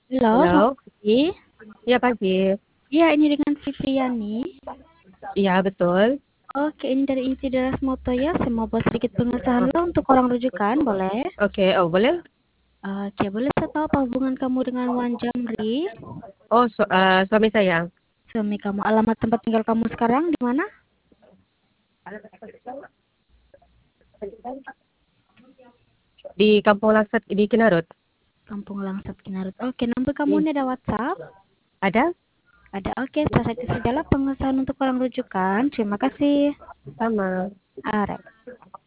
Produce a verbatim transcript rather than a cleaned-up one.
Halo, selamat Halo, pagi. iya pagi. Iya, ini dengan Fitriani. Iya betul. Oke, ini dari Inti Deras Motoya. Saya mau buat sedikit pengesahan lo untuk orang rujukan, boleh? Oke, oh boleh? Oke, boleh saya tahu apa hubungan kamu dengan Wan Jamri? Oh, su- eh, suami saya Suami kamu, alamat tempat tinggal kamu sekarang di mana? di Kampung Laksat di Kinarut. Kampung Langsat Kinarut. Oke, nomor kamu Iya. ini ada WhatsApp? Ada? Ada. Oke, saya saja sajalah pengesahan untuk orang rujukan. Terima kasih. Sama. Alright.